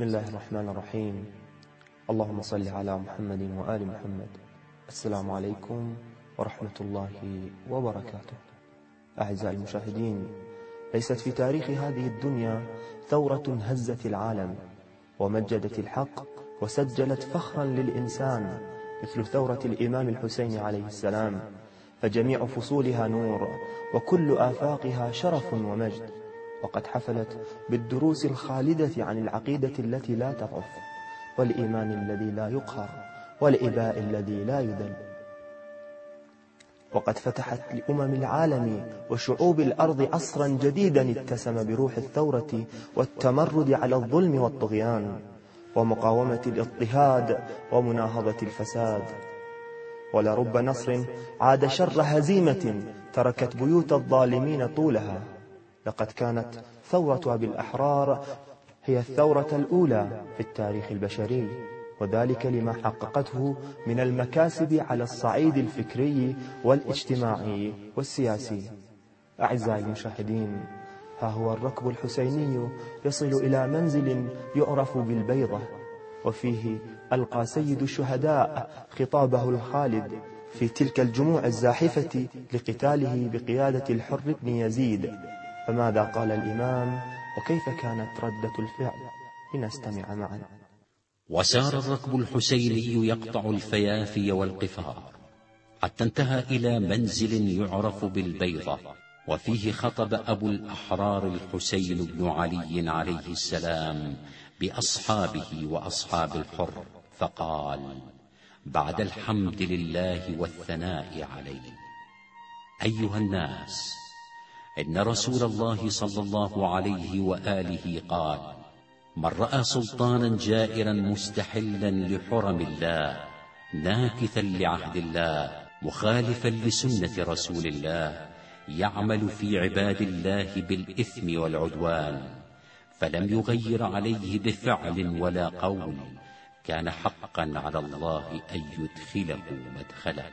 بسم الله الرحمن الرحيم. اللهم صل على محمد وآل محمد. السلام عليكم ورحمة الله وبركاته. أعزائي المشاهدين، ليست في تاريخ هذه الدنيا ثورة هزت العالم ومجدت الحق وسجلت فخرا للإنسان مثل ثورة الإمام الحسين عليه السلام، فجميع فصولها نور وكل آفاقها شرف ومجد، وقد حفلت بالدروس الخالدة عن العقيدة التي لا تضعف، والإيمان الذي لا يقهر، والإباء الذي لا يذل. وقد فتحت لأمم العالم وشعوب الأرض عصرا جديدا اتسم بروح الثورة والتمرد على الظلم والطغيان ومقاومة الاضطهاد ومناهضة الفساد. ولرب نصر عاد شر هزيمة تركت بيوت الظالمين طولها. لقد كانت ثورة أبي الأحرار هي الثورة الأولى في التاريخ البشري، وذلك لما حققته من المكاسب على الصعيد الفكري والاجتماعي والسياسي. أعزائي المشاهدين، ها هو الركب الحسيني يصل إلى منزل يعرف بالبيضة، وفيه ألقى سيد الشهداء خطابه الخالد في تلك الجموع الزاحفة لقتاله بقيادة الحر بن يزيد. فماذا قال الإمام وكيف كانت ردة الفعل؟ لنستمع معا. وسار الركب الحسيني يقطع الفيافي والقفار حتى انتهى إلى منزل يعرف بالبيضة، وفيه خطب أبو الأحرار الحسين بن علي عليه السلام بأصحابه وأصحاب الحر، فقال: بعد الحمد لله والثناء عليه، أيها الناس، إن رسول الله صلى الله عليه وآله قال: من رأى سلطانا جائرا مستحلا لحرم الله ناكثا لعهد الله مخالفا لسنة رسول الله يعمل في عباد الله بالإثم والعدوان فلم يغير عليه بفعل ولا قول، كان حقا على الله أن يدخله مدخله.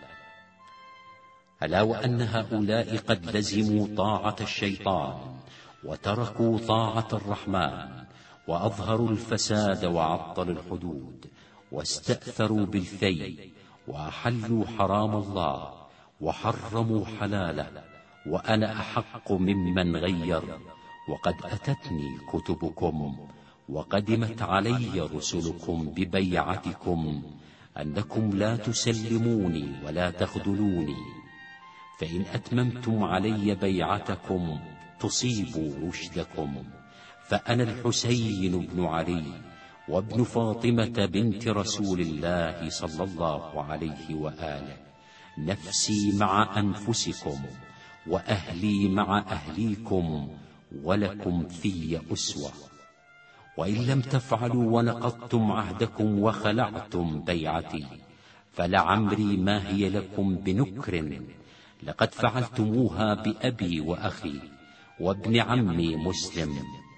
ألا وأن هؤلاء قد لزموا طاعة الشيطان وتركوا طاعة الرحمن، وأظهروا الفساد وعطلوا الحدود، واستأثروا بالفيء، وأحلوا حرام الله وحرموا حلاله، وأنا أحق ممن غير. وقد أتتني كتبكم وقدمت علي رسلكم ببيعتكم أنكم لا تسلموني ولا تخذلوني، فإن أتممتم علي بيعتكم تصيبوا رشدكم. فأنا الحسين بن علي وابن فاطمة بنت رسول الله صلى الله عليه وآله، نفسي مع أنفسكم وأهلي مع أهليكم، ولكم في أسوة. وإن لم تفعلوا ونقضتم عهدكم وخلعتم بيعتي فلعمري ما هي لكم بنكر، لقد فعلتموها بأبي وأخي وابن عمي مسلم.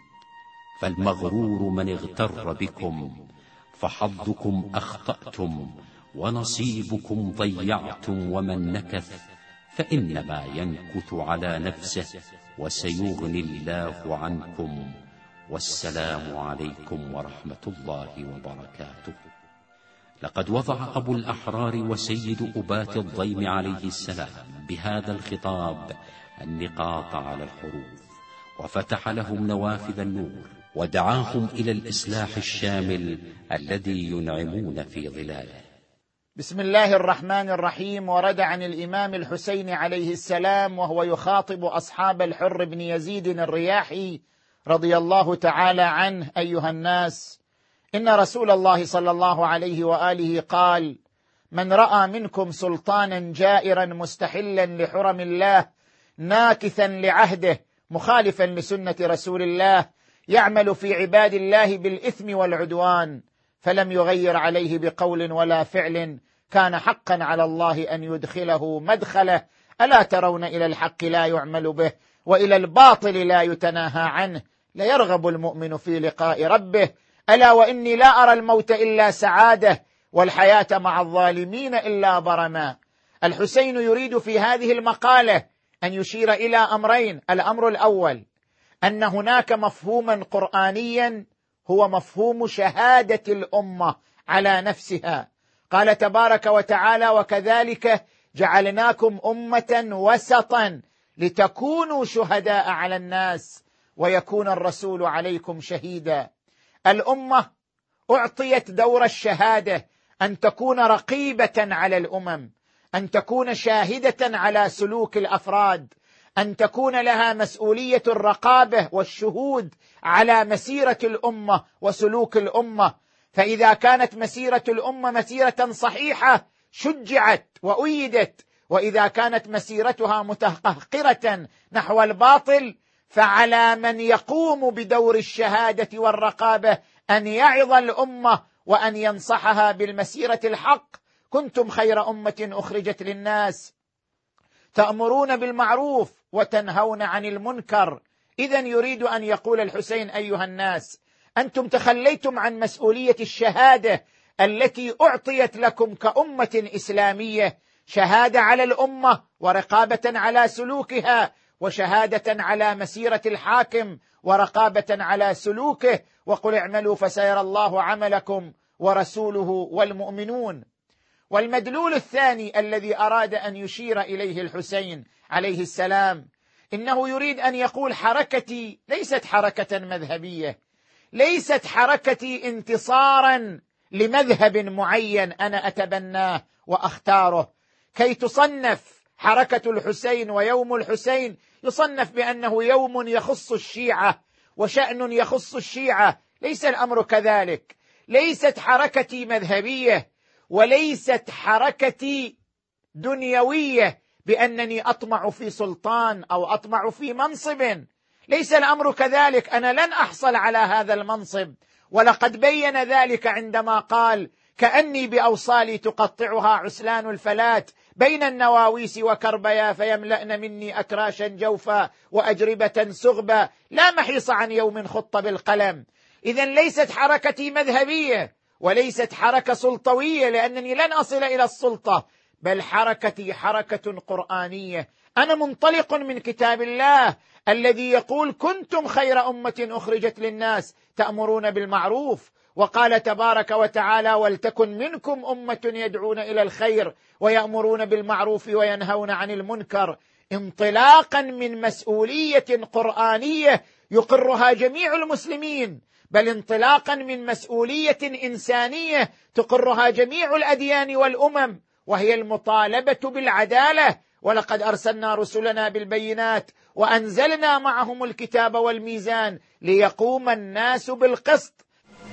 فالمغرور من اغتر بكم، فحظكم أخطأتم ونصيبكم ضيعتم، ومن نكث فإنما ينكث على نفسه، وسيغني الله عنكم. والسلام عليكم ورحمة الله وبركاته. لقد وضع أبو الأحرار وسيد أبات الضيم عليه السلام بهذا الخطاب النقاط على الحروف، وفتح لهم نوافذ النور، ودعاهم إلى الإصلاح الشامل الذي ينعمون في ظلاله. بسم الله الرحمن الرحيم. ورد عن الإمام الحسين عليه السلام وهو يخاطب أصحاب الحر بن يزيد الرياحي رضي الله تعالى عنه: أيها الناس، إن رسول الله صلى الله عليه وآله قال: من رأى منكم سلطانا جائرا مستحلا لحرم الله ناكثا لعهده مخالفا لسنة رسول الله يعمل في عباد الله بالإثم والعدوان فلم يغير عليه بقول ولا فعل، كان حقا على الله أن يدخله مدخله. ألا ترون إلى الحق لا يعمل به وإلى الباطل لا يتناهى عنه؟ ليرغب المؤمن في لقاء ربه. ألا وإني لا أرى الموت إلا سعادة والحياة مع الظالمين إلا ضرما. الحسين يريد في هذه المقالة أن يشير إلى أمرين: الأمر الأول أن هناك مفهوما قرآنيا هو مفهوم شهادة الأمة على نفسها. قال تبارك وتعالى: وكذلك جعلناكم أمة وسطا لتكونوا شهداء على الناس ويكون الرسول عليكم شهيدا. الأمة أعطيت دور الشهادة، أن تكون رقيبة على الأمم، أن تكون شاهدة على سلوك الأفراد، أن تكون لها مسؤولية الرقابة والشهود على مسيرة الأمة وسلوك الأمة. فإذا كانت مسيرة الأمة مسيرة صحيحة شجعت وأيدت، وإذا كانت مسيرتها متقهقرة نحو الباطل فعلى من يقوم بدور الشهادة والرقابة أن يعظ الأمة وأن ينصحها بالمسيرة الحق. كنتم خير أمة أخرجت للناس تأمرون بالمعروف وتنهون عن المنكر. إذن يريد أن يقول الحسين: أيها الناس، أنتم تخليتم عن مسؤولية الشهادة التي أعطيت لكم كأمة إسلامية، شهادة على الأمة ورقابة على سلوكها، وشهادة على مسيرة الحاكم ورقابة على سلوكه، وقل اعملوا فسيرى الله عملكم ورسوله والمؤمنون. والمدلول الثاني الذي أراد أن يشير إليه الحسين عليه السلام، إنه يريد أن يقول: حركتي ليست حركة مذهبية، ليست حركتي انتصارا لمذهب معين أنا أتبناه وأختاره. كي تصنف حركة الحسين ويوم الحسين يصنف بأنه يوم يخص الشيعة وشأن يخص الشيعة، ليس الأمر كذلك. ليست حركتي مذهبية، وليست حركتي دنيوية بأنني أطمع في سلطان أو أطمع في منصب، ليس الأمر كذلك. أنا لن أحصل على هذا المنصب، ولقد بين ذلك عندما قال: كأني بأوصالي تقطعها عسلان الفلات بين النواويس وكربيا فيملأن مني أكراشا جوفا وأجربة سغبا لا محيص عن يوم خط بالقلم. إذن ليست حركتي مذهبية وليست حركة سلطوية لأنني لن أصل إلى السلطة، بل حركتي حركة قرآنية. أنا منطلق من كتاب الله الذي يقول: كنتم خير أمة أخرجت للناس تأمرون بالمعروف. وقال تبارك وتعالى: ولتكن منكم أمة يدعون إلى الخير ويأمرون بالمعروف وينهون عن المنكر. انطلاقا من مسؤولية قرآنية يقرها جميع المسلمين، بل انطلاقا من مسؤولية إنسانية تقرها جميع الأديان والأمم، وهي المطالبة بالعدالة. ولقد أرسلنا رسلنا بالبينات وأنزلنا معهم الكتاب والميزان ليقوم الناس بالقسط.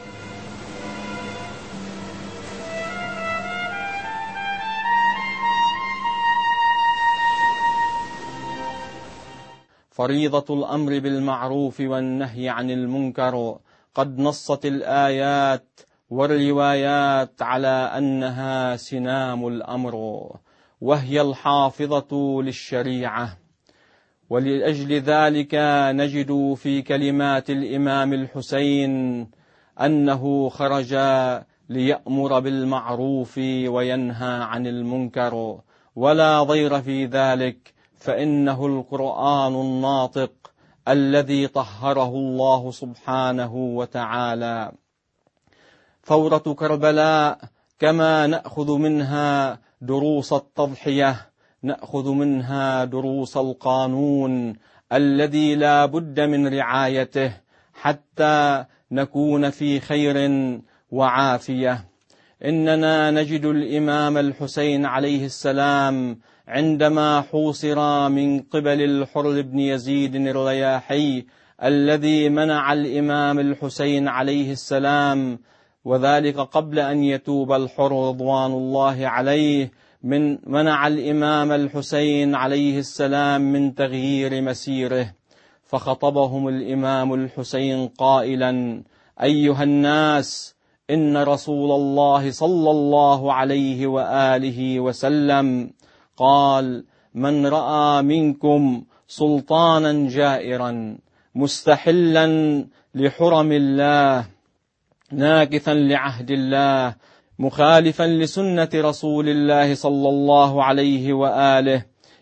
فريضة الأمر بالمعروف والنهي عن المنكر قد نصت الآيات والروايات على أنها سنام الأمر، وهي الحافظة للشريعة. ولأجل ذلك نجد في كلمات الإمام الحسين أنه خرج ليأمر بالمعروف وينهى عن المنكر، ولا ضير في ذلك، فإنه القرآن الناطق الذي طهره الله سبحانه وتعالى. ثورة كربلاء كما نأخذ منها دروس التضحية، نأخذ منها دروس القانون الذي لا بد من رعايته حتى نكون في خير وعافية. إننا نجد الإمام الحسين عليه السلام عندما حوصر من قبل الحر بن يزيد الرياحي الذي منع الإمام الحسين عليه السلام، وذلك قبل أن يتوب الحر رضوان الله عليه، منع الإمام الحسين عليه السلام من تغيير مسيره، فخطبهم الإمام الحسين قائلا: أيها الناس، إن رسول الله صلى الله عليه وآله وسلم قال: من رأى منكم سلطانا جائرا مستحلا لحرم الله ناكثا لعهد الله مخالفا لسنة رسول الله صلى الله عليه وآله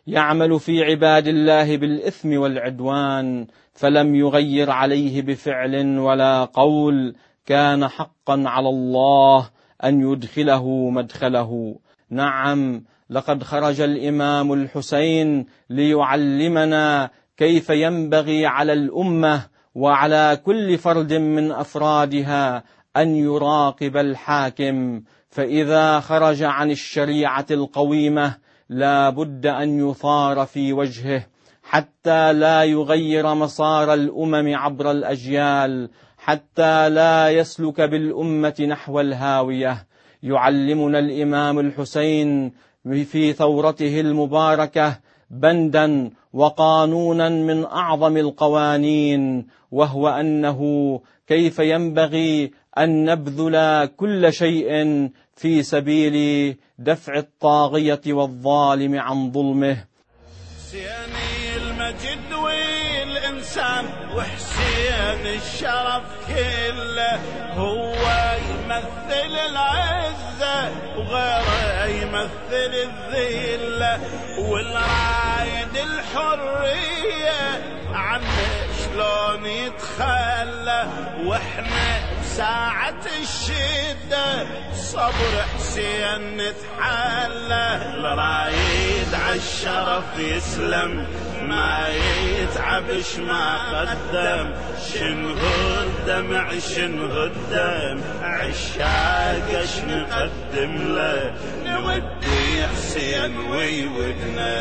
يعمل في عباد الله بالإثم والعدوان فلم يغير عليه بفعل ولا قول، كان حقا على الله أن يدخله مدخله. نعم، لقد خرج الإمام الحسين ليعلمنا كيف ينبغي على الأمة وعلى كل فرد من أفرادها أن يراقب الحاكم، فإذا خرج عن الشريعة القويمة لا بد أن يثار في وجهه حتى لا يغير مسار الأمم عبر الأجيال، حتى لا يسلك بالأمة نحو الهاوية. يعلمنا الإمام الحسين في ثورته المباركة بندا وقانونا من أعظم القوانين، وهو أنه كيف ينبغي أن نبذل كل شيء في سبيل دفع الطاغية والظالم عن ظلمه. حسين المجد والإنسان وحسين الشرف كله، هو يمثل العزة وغيره يمثل الذلة، والرايد الحرية عنه شلون يتخلى، واحنا ساعة الشدة صبر حسين نتحلى. الرايد عالشرف يسلم ما يتعبش ما قدم، شنهو الدمع شنهو الدم عشاق نقدم له، نودي حسين ويودنا.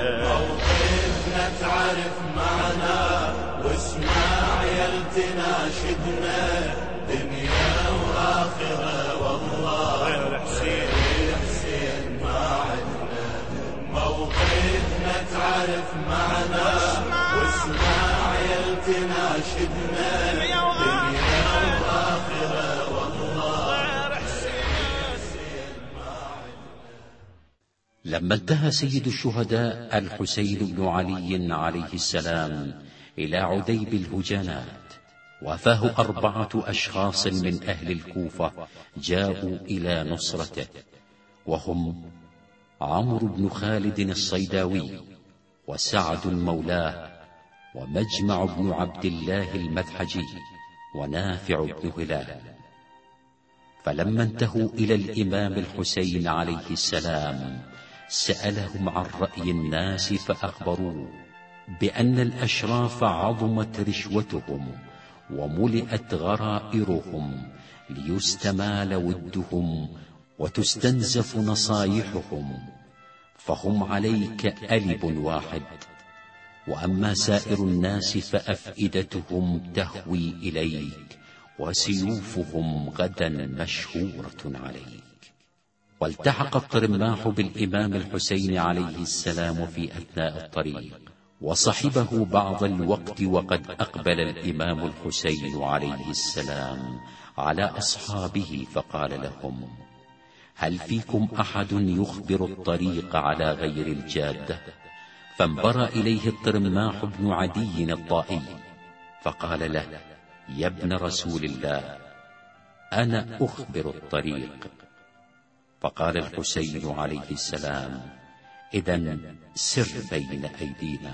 موقفنا تعرف معنا واسمع يلتنا شدنا، دنيا وآخرة والله حسين ما عدنا. موقفنا تعرف معنا واسمع يلتنا شدنا، دنيا وآخرة والله حسين ما عدنا. لما انتهى سيد الشهداء الحسين بن علي عليه السلام إلى عديب الهجانات، وافاه 4 أشخاص من أهل الكوفة جاءوا إلى نصرته، وهم عمرو بن خالد الصيداوي، وسعد مولاه، ومجمع بن عبد الله المذحجي، ونافع بن هلال. فلما انتهوا إلى الإمام الحسين عليه السلام سألهم عن رأي الناس، فأخبروه بأن الأشراف عظمت رشوتهم وملئت غرائرهم ليستمال ودهم وتستنزف نصايحهم، فهم عليك ألب واحد، وأما سائر الناس فأفئدتهم تهوي إليك، وسيوفهم غدا مشهورة عليك. والتحق الطرماح بالإمام الحسين عليه السلام في أثناء الطريق، وصحبه بعض الوقت، وقد أقبل الإمام الحسين عليه السلام على أصحابه فقال لهم: هل فيكم أحد يخبر الطريق على غير الجادة؟ فانبرى إليه الطرماح بن عدي الطائي فقال له: يا ابن رسول الله، أنا أخبر الطريق. فقال الحسين عليه السلام: إذن سر بين أيدينا.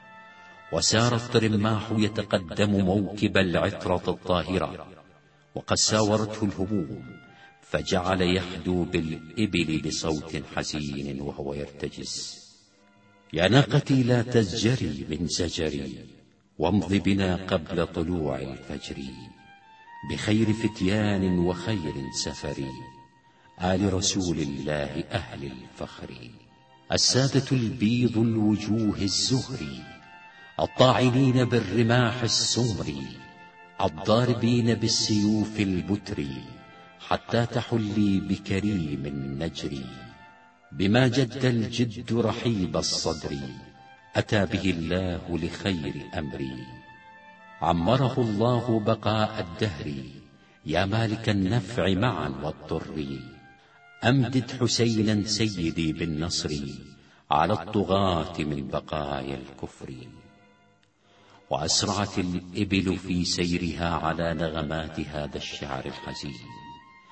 وسار الطرماح يتقدم موكب العطرة الطاهرة، وقد ساورته الهموم، فجعل يحدو بالإبل بصوت حزين وهو يرتجز: يا ناقتي لا تزجري من زجري، وامض بنا قبل طلوع الفجر، بخير فتيان وخير سفر، آل رسول الله أهل الفخر، السادة البيض الوجوه الزهر، الطاعنين بالرماح السمر، الضاربين بالسيوف البتر، حتى تحلي بكريم النجر، بما جد الجد رحيب الصدر، أتى به الله لخير أمري، عمره الله بقاء الدهر، يا مالك النفع معا والضر، أمدد حسينا سيدي بالنصر، على الطغاة من بقايا الكفر. وأسرعت الإبل في سيرها على نغمات هذا الشعر الحزين،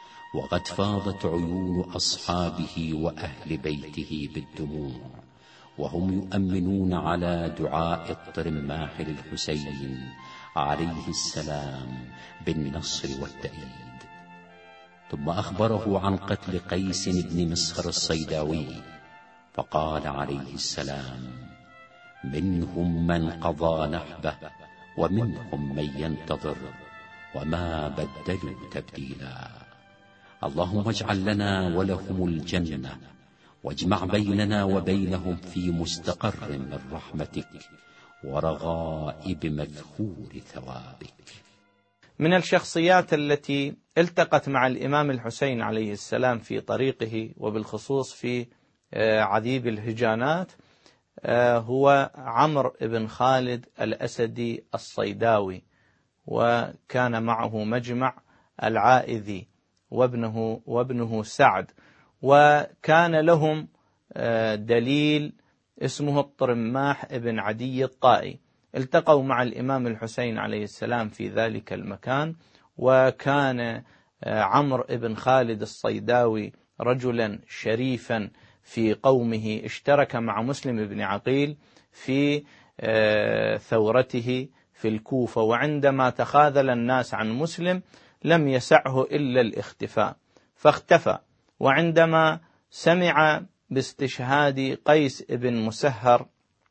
وقد فاضت عيون أصحابه وأهل بيته بالدموع، وهم يؤمنون على دعاء الطرماح للحسين عليه السلام بالنصر والتأييد. ثم أخبره عن قتل قيس بن مسخر الصيداوي، فقال عليه السلام: منهم من قضى نحبه ومنهم من ينتظر وما بدلوا تبديلا. اللهم اجعل لنا ولهم الجنة، واجمع بيننا وبينهم في مستقر من رحمتك ورغائب مذخور ثوابك. من الشخصيات التي التقت مع الإمام الحسين عليه السلام في طريقه، وبالخصوص في عذيب الهجانات، هو عمرو بن خالد الأسدي الصيداوي، وكان معه مجمع العائذي وابنه سعد، وكان لهم دليل اسمه الطرماح بن عدي الطائي. التقوا مع الإمام الحسين عليه السلام في ذلك المكان، وكان عمرو بن خالد الصيداوي رجلا شريفا في قومه، اشترك مع مسلم بن عقيل في ثورته في الكوفة، وعندما تخاذل الناس عن مسلم لم يسعه إلا الاختفاء فاختفى. وعندما سمع باستشهاد قيس بن مسهر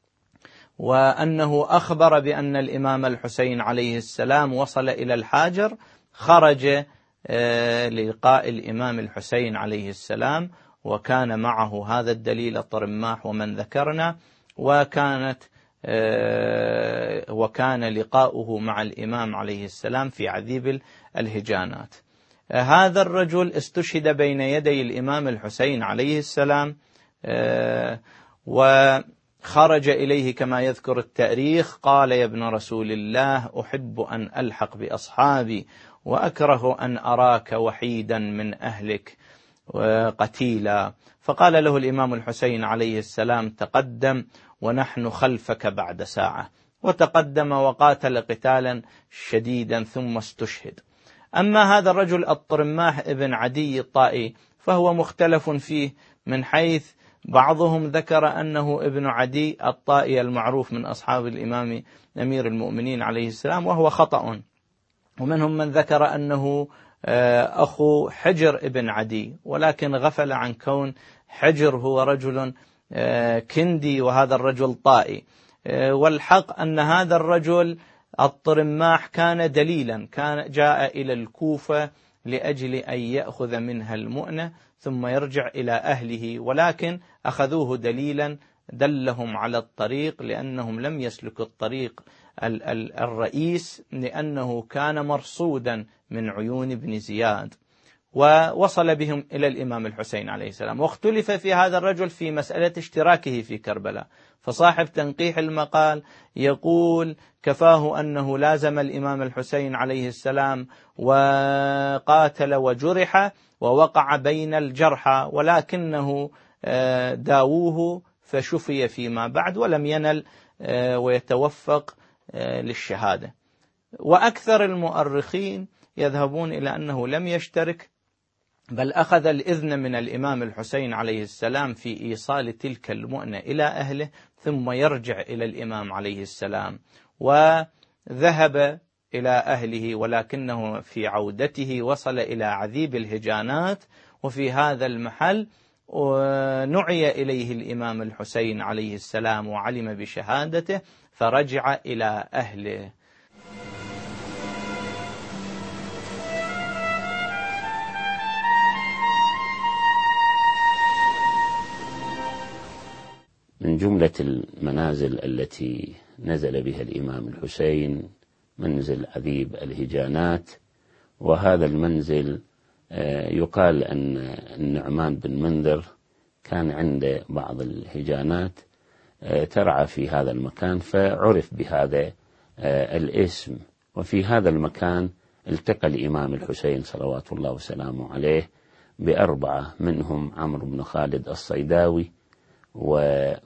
وأنه أخبر بأن الإمام الحسين عليه السلام وصل إلى الحاجر، خرج للقاء الإمام الحسين عليه السلام، وكان معه هذا الدليل الطرماح ومن ذكرنا، وكان لقاؤه مع الإمام عليه السلام في عذيب الهجانات. هذا الرجل استشهد بين يدي الإمام الحسين عليه السلام، وخرج إليه كما يذكر التاريخ: قال: يا ابن رسول الله، أحب أن ألحق بأصحابي وأكره أن أراك وحيدا من أهلك قتيلا. فقال له الإمام الحسين عليه السلام: تقدم ونحن خلفك بعد ساعة. وتقدم وقاتل قتالا شديدا ثم استشهد. أما هذا الرجل الطرماح ابن عدي الطائي فهو مختلف فيه، من حيث بعضهم ذكر أنه ابن عدي الطائي المعروف من أصحاب الإمام أمير المؤمنين عليه السلام، وهو خطأ. ومنهم من ذكر أنه أخو حجر ابن عدي، ولكن غفل عن كون حجر هو رجل كندي وهذا الرجل طائي. والحق أن هذا الرجل الطرماح كان دليلا، كان جاء إلى الكوفة لأجل أن يأخذ منها المؤنة ثم يرجع إلى أهله، ولكن أخذوه دليلا دلهم على الطريق، لأنهم لم يسلكوا الطريق الرئيس، لأنه كان مرصودا من عيون ابن زياد، ووصل بهم إلى الإمام الحسين عليه السلام. واختلف في هذا الرجل في مسألة اشتراكه في كربلاء، فصاحب تنقيح المقال يقول: كفاه أنه لازم الإمام الحسين عليه السلام وقاتل وجرح ووقع بين الجرحى، ولكنه داووه فشفي فيما بعد ولم ينل ويتوفق للشهادة. وأكثر المؤرخين يذهبون إلى أنه لم يشترك، بل أخذ الإذن من الإمام الحسين عليه السلام في إيصال تلك المؤنة إلى أهله، ثم يرجع إلى الإمام عليه السلام، وذهب إلى أهله، ولكنه في عودته وصل إلى عذيب الهجانات، وفي هذا المحل نعي إليه الإمام الحسين عليه السلام وعلم بشهادته فرجع إلى أهله. من جملة المنازل التي نزل بها الإمام الحسين منزل عذيب الهجانات، وهذا المنزل يقال أن النعمان بن منذر كان عنده بعض الهجانات ترعى في هذا المكان، فعرف بهذا الاسم. وفي هذا المكان التقى الإمام الحسين صلوات الله وسلامه عليه بأربعة، منهم عمرو بن خالد الصيداوي، وسعد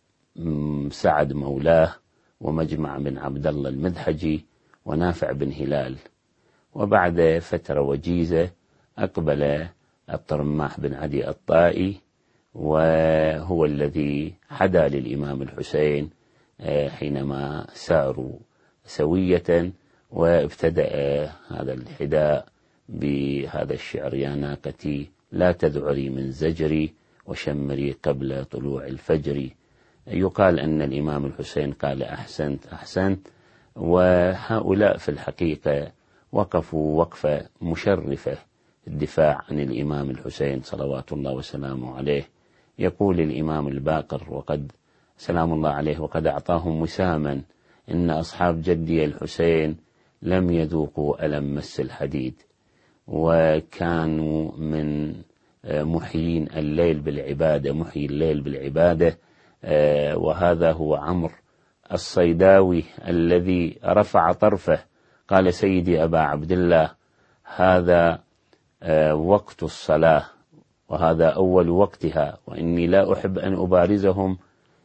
مولاه، ومجمع بن عبد الله المذحجي، ونافع بن هلال. وبعد فترة وجيزة أقبل الطرماح بن عدي الطائي وهو الذي حدا للإمام الحسين حينما ساروا سوية، وابتدأ هذا الحداء بهذا الشعر: يا ناقتي لا تذعري من زجري وشمري قبل طلوع الفجر. يقال أن الإمام الحسين قال أحسنت أحسنت، وهؤلاء في الحقيقة وقفوا وقفة مشرفة الدفاع عن الإمام الحسين صلوات الله وسلامه عليه. يقول الإمام الباقر وقد سلام الله عليه: وقد أعطاهم وساما إن أصحاب جدي الحسين لم يذوقوا ألم مس الحديد، وكانوا من محيين الليل بالعبادة، محيي الليل بالعبادة. وهذا هو عمرو الصيداوي الذي رفع طرفه قال: سيدي أبا عبد الله، هذا وقت الصلاة وهذا أول وقتها، وإني لا أحب أن أبارزهم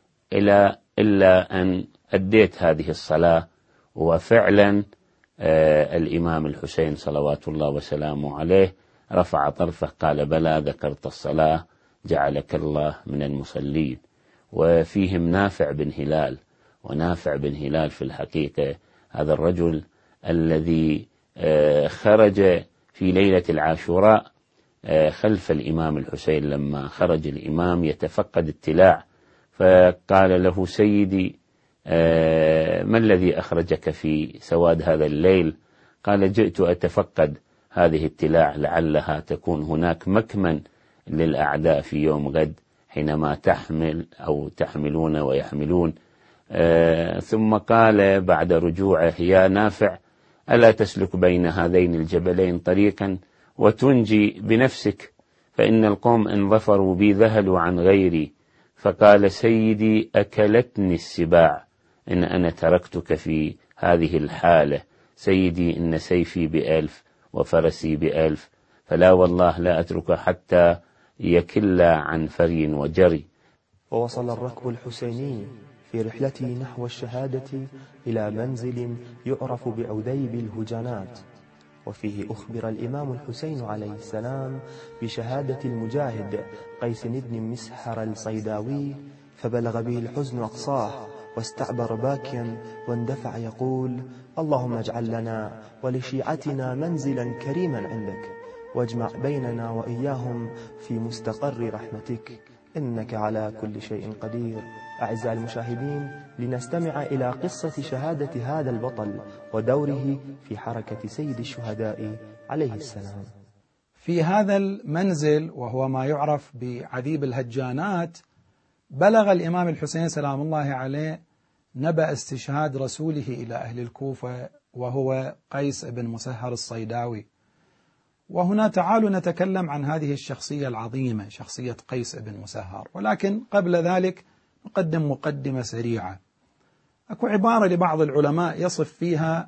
إلا أن أديت هذه الصلاة. وفعلا الإمام الحسين صلوات الله وسلامه عليه رفع طرفه قال: بلى ذكرت الصلاة جعلك الله من المصلين. وفيهم نافع بن هلال، ونافع بن هلال في الحقيقة هذا الرجل الذي خرج في ليلة العاشوراء خلف الإمام الحسين لما خرج الإمام يتفقد التلاع، فقال له: سيدي ما الذي أخرجك في سواد هذا الليل؟ قال: جئت أتفقد هذه التلاع لعلها تكون هناك مكمن للأعداء في يوم غد حينما تحمل أو تحملون ويحملون. ثم قال بعد رجوعه: يا نافع، ألا تسلك بين هذين الجبلين طريقا وتنجي بنفسك؟ فإن القوم إن ظفروا بي ذهلوا عن غيري. فقال: سيدي أكلتني السباع إن أنا تركتك في هذه الحالة. سيدي إن سيفي ب1000 وفرسي ب1000، فلا والله لا أترك حتى يكل عن فري وجري. ووصل الركب الحسيني في رحلته نحو الشهادة إلى منزل يعرف بأوديب الهجانات، وفيه أخبر الإمام الحسين عليه السلام بشهادة المجاهد قيس بن مسحر الصيداوي، فبلغ به الحزن أقصاه، واستعبر باكيا واندفع يقول: اللهم اجعل لنا ولشيعتنا منزلا كريما عندك، واجمع بيننا وإياهم في مستقر رحمتك، إنك على كل شيء قدير. أعزائي المشاهدين، لنستمع إلى قصة شهادة هذا البطل ودوره في حركة سيد الشهداء عليه السلام. في هذا المنزل وهو ما يعرف بعذيب الهجانات، بلغ الإمام الحسين سلام الله عليه نبأ استشهاد رسوله إلى أهل الكوفة، وهو قيس بن مسهر الصيداوي. وهنا تعالوا نتكلم عن هذه الشخصية العظيمة، شخصية قيس بن مسهر. ولكن قبل ذلك نقدم مقدمة سريعة. أكو عبارة لبعض العلماء يصف فيها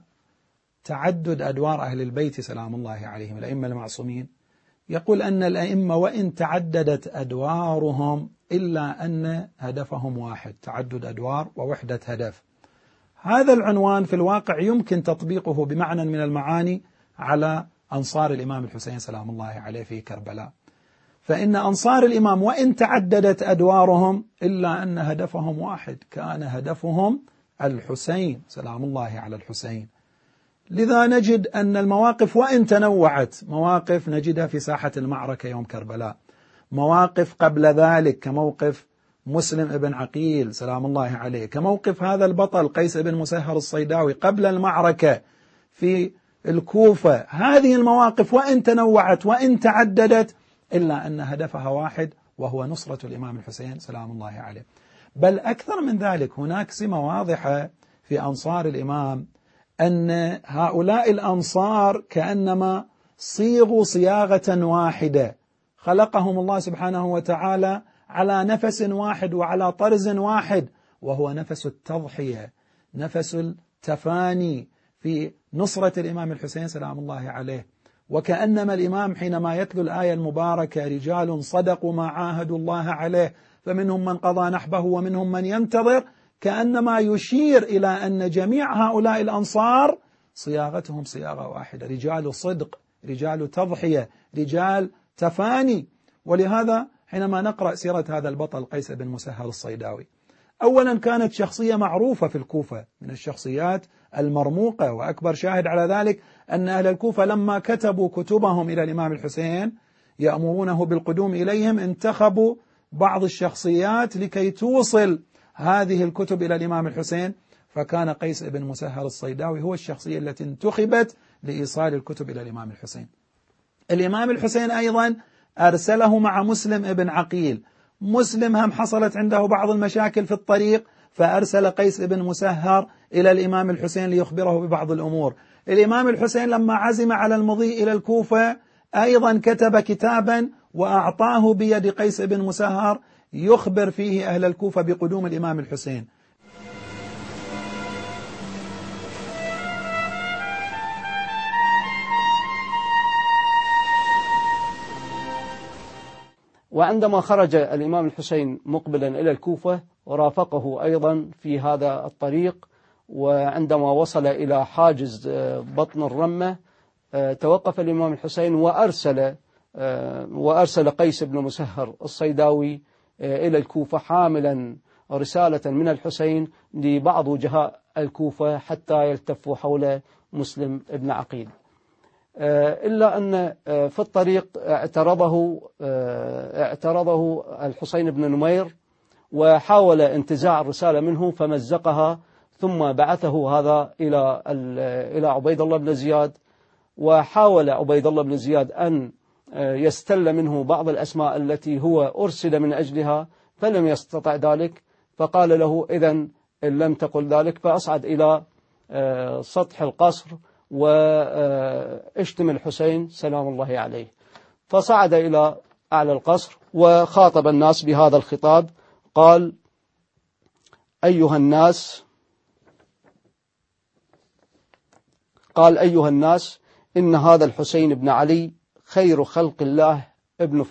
تعدد أدوار أهل البيت سلام الله عليهم، الأئمة المعصومين. يقول أن الأئمة وإن تعددت أدوارهم إلا أن هدفهم واحد، تعدد أدوار ووحدة هدف. هذا العنوان في الواقع يمكن تطبيقه بمعنى من المعاني على أنصار الإمام الحسين سلام الله عليه في كربلاء. فإن أنصار الإمام وإن تعددت أدوارهم إلا أن هدفهم واحد، كان هدفهم الحسين سلام الله على الحسين. لذا نجد أن المواقف وإن تنوعت، مواقف نجدها في ساحة المعركة يوم كربلاء، مواقف قبل ذلك كموقف مسلم ابن عقيل سلام الله عليه، كموقف هذا البطل قيس بن مسهر الصيداوي قبل المعركة في الكوفة. هذه المواقف وإن تنوعت وإن تعددت إلا أن هدفها واحد، وهو نصرة الإمام الحسين سلام الله عليه. بل أكثر من ذلك، هناك سمة واضحة في أنصار الإمام أن هؤلاء الأنصار كأنما صيغوا صياغة واحدة، خلقهم الله سبحانه وتعالى على نفس واحد وعلى طرز واحد، وهو نفس التضحية، نفس التفاني في نصرة الإمام الحسين سلام الله عليه. وكأنما الإمام حينما يتلو الآية المباركة: رجال صدقوا ما عاهدوا الله عليه فمنهم من قضى نحبه ومنهم من ينتظر، كأنما يشير إلى أن جميع هؤلاء الأنصار صياغتهم صياغة واحدة، رجال صدق، رجال تضحية، رجال تفاني. ولهذا حينما نقرأ سيرة هذا البطل قيس بن مسهر الصيداوي. أولا كانت شخصية معروفة في الكوفة، من الشخصيات المرموقة، وأكبر شاهد على ذلك أن أهل الكوفة لما كتبوا كتبهم إلى الإمام الحسين يأمرونه بالقدوم إليهم انتخبوا بعض الشخصيات لكي توصل هذه الكتب إلى الإمام الحسين، فكان قيس بن مسهر الصيداوي هو الشخصية التي انتخبت لإيصال الكتب إلى الإمام الحسين. الإمام الحسين أيضا أرسله مع مسلم بن عقيل. مسلم هم حصلت عنده بعض المشاكل في الطريق، فأرسل قيس بن مسهر إلى الإمام الحسين ليخبره ببعض الأمور. الإمام الحسين لما عزم على المضي إلى الكوفة أيضا كتب كتابا وأعطاه بيد قيس بن مسهر يخبر فيه أهل الكوفة بقدوم الإمام الحسين. وعندما خرج الإمام الحسين مقبلا إلى الكوفة ورافقه أيضا في هذا الطريق، وعندما وصل إلى حاجز بطن الرمة توقف الإمام الحسين وأرسل قيس بن مسهر الصيداوي إلى الكوفة حاملا رسالة من الحسين لبعض وجهاء الكوفة حتى يلتفوا حول مسلم بن عقيل. إلا أن في الطريق اعترضه الحسين بن نمير وحاول انتزاع الرسالة منه فمزقها، ثم بعثه هذا إلى عبيد الله بن زياد، وحاول عبيد الله بن زياد أن يستل منه بعض الأسماء التي هو أرسل من أجلها، فلم يستطع ذلك، فقال له إذن إن لم تقل ذلك فأصعد إلى سطح القصر واشتم الحسين سلام الله عليه. فصعد إلى أعلى القصر وخاطب الناس بهذا الخطاب، قال: أيها الناس إن هذا الحسين بن علي خير خلق الله ابن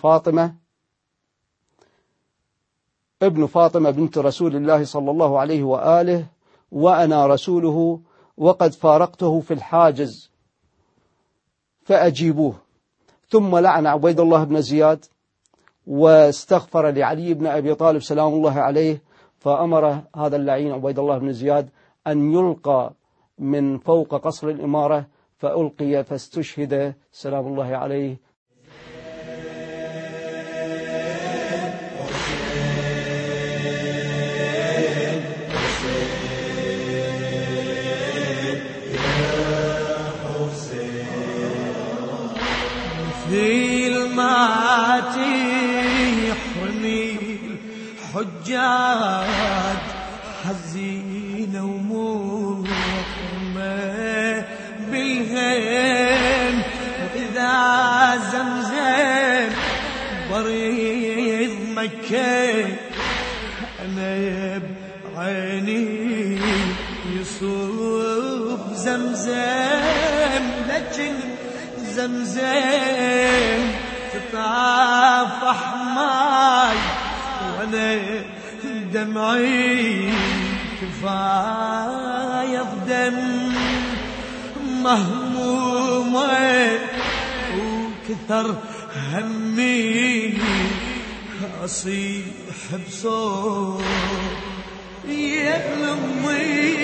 فاطمة بنت رسول الله صلى الله عليه وآله، وأنا رسوله، وقد فارقته في الحاجز فأجيبوه. ثم لعن عبيد الله بن زياد واستغفر لعلي بن أبي طالب سلام الله عليه، فأمر هذا اللعين عبيد الله بن زياد أن يلقى من فوق قصر الإمارة، فألقي فاستشهد سلام الله عليه. في الماتي يحرمي الحجاج حزينة ومحرمة بالهيم، وإذا زمزم بريض مكة أنا بعيني يصوب زمزم، لكن زمزم تطافح ماي وانا دمعي كفاية دم، مهمومة وكثر همي أصيح بصوت يا أمي.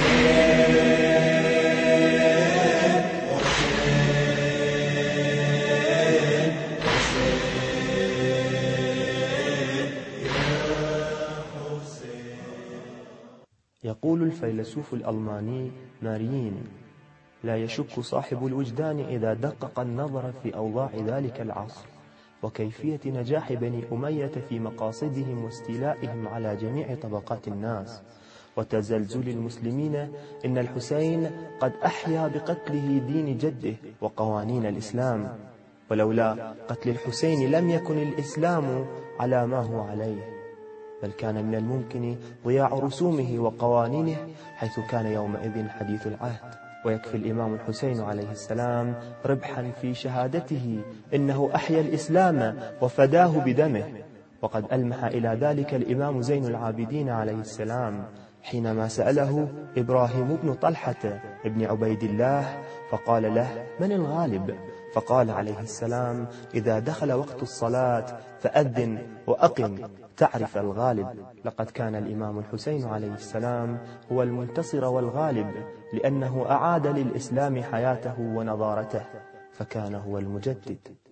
يقول الفيلسوف الألماني ماريين: لا يشك صاحب الوجدان إذا دقق النظر في أوضاع ذلك العصر وكيفية نجاح بني أمية في مقاصدهم واستيلائهم على جميع طبقات الناس وتزلزل المسلمين، إن الحسين قد أحيا بقتله دين جده وقوانين الإسلام، ولولا قتل الحسين لم يكن الإسلام على ما هو عليه، بل كان من الممكن ضياع رسومه وقوانينه حيث كان يومئذ حديث العهد. ويكفي الإمام الحسين عليه السلام ربحا في شهادته إنه أحيا الإسلام وفداه بدمه، وقد ألمح إلى ذلك الإمام زين العابدين عليه السلام حينما سأله إبراهيم بن طلحة ابن عبيد الله فقال له: من الغالب؟ فقال عليه السلام: إذا دخل وقت الصلاة فأذن وأقم تعرف الغالب. لقد كان الإمام الحسين عليه السلام هو المنتصر والغالب، لأنه أعاد للإسلام حياته ونضارته، فكان هو المجدد.